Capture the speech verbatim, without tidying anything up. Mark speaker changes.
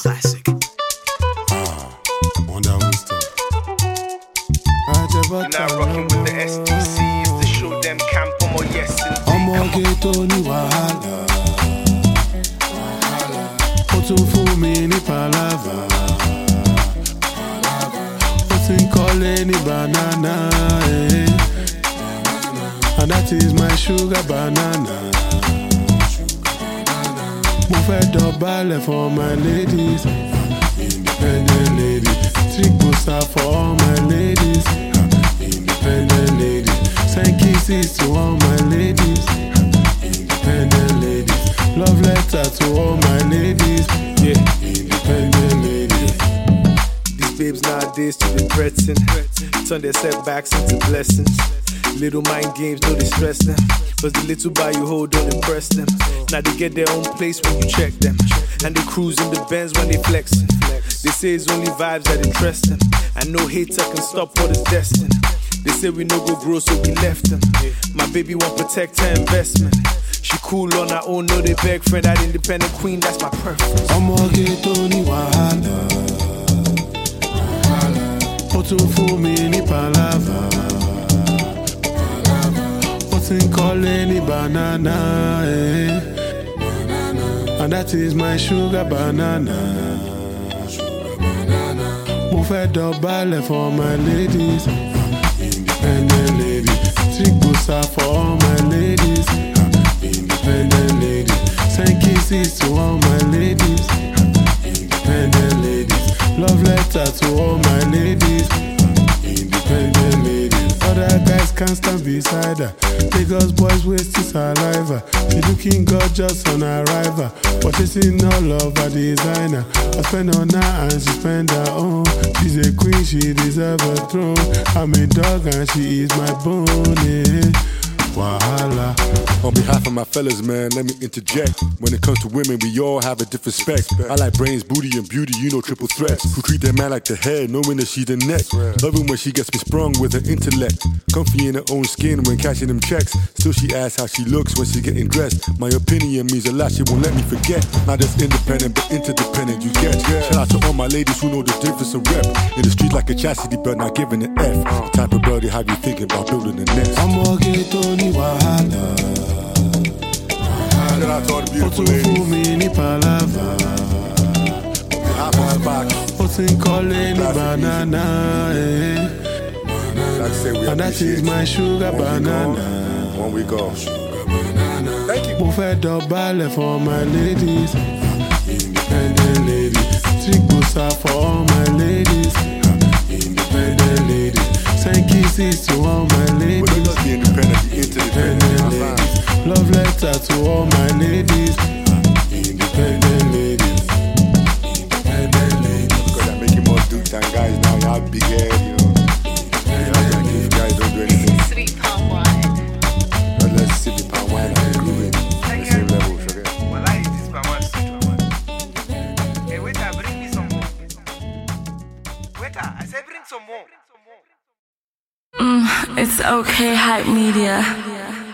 Speaker 1: classic.
Speaker 2: Ah, on that one stuff.
Speaker 3: You're now rocking with the S T Cs to show them camp or yes indeed.
Speaker 2: Ọmọ ghetto ní wàhálà. Ó tún fún mi ní palava. Ó ti ń kọ́lé ní banana. Eh. And that is my sugar banana. Mo fẹ́ dọ̀bálẹ̀ for my ladies. Independent ladies. Trick booster for all my ladies. Independent ladies. Send kisses to all my ladies. Independent ladies. Love letter to all my ladies. Yeah, independent ladies.
Speaker 3: These babes nowadays too depressing. Turn their setbacks into blessings. Little mind games, no distress them. Cause the little bar you hold don't impress them. Now they get their own place when you check them. And they cruise in the Benz when they flexing. They say it's only vibes that interest them. And no hater can stop what is destined. They say we no go grow, so we left them. My baby won't protect her investment. She cool on her own, no they beg friend. That independent queen, that's my preference.
Speaker 2: Ọmọ ghetto ní wàhálà. Ó tún fún mi ní palava. Ó ti ń kọ́lé ní banana. Eh. And that is my sugar banana. Mo fẹ́ dọ̀bálẹ̀ for my ladies. Independent ladies. Trick booster for all my ladies. Independent ladies. Send kisses to all my ladies. Independent ladies. Love letter to all my ladies. Independent ladies. Other guys can't stand beside her. Lagos boys wasting saliva. She looking gorgeous on arrival. But she's in all of her designer. I spend on her and she spend her own. She's a queen, she deserves a throne. I'm a dog and she is my bone. Yeah. Wahala.
Speaker 4: On behalf of my fellas, man, let me interject. When it comes to women, we all have a different spec. I like brains, booty, and beauty, you know, triple threats. Who treat that man like the head, knowing that she's the neck. Loving when she gets me sprung with her intellect. Comfy in her own skin when cashing them checks. Still she asks how she looks when she's getting dressed. My opinion means a lot, she won't let me forget. Not just independent, but interdependent, you get. Shout out to all my ladies who know the difference of rep. In the street like a chastity belt, not giving an F. The type of girl they have you thinking about building a nest.
Speaker 2: Ọmọ ghetto ní wàhálà. Ó tún fún mi ní palava. Ó ti ń kọ́lé ní banana. Eh. And that is my sugar banana.
Speaker 4: One we go.
Speaker 2: Mo fẹ́ dọ̀bálẹ̀ for my ladies. Independent ladies. Trick booster for all my ladies. Independent ladies. Send kisses to all my ladies.
Speaker 4: But let's be independent, be interdependent.
Speaker 2: ladies. Love letter to all my ladies. Independent ladies. Independent ladies.
Speaker 4: Because I make you more do time guys now, y'all big head, you know. Yeah, you guys don't do anything.
Speaker 5: Sweet palm wine.
Speaker 4: But let's sip the palm wine and groove it. The same level, okay?
Speaker 3: Well, I eat this palm wine, sweet palm wine. Hey, waiter, bring me some more. Waiter, I said bring some more.
Speaker 5: Mm, it's okay, hype media.